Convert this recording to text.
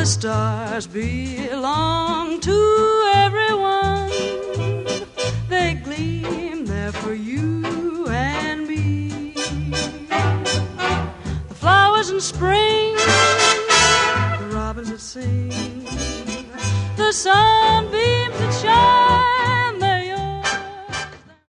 the stars belong to everyone. They gleam there for you and me. The flowers in spring, the robins that sing, the sun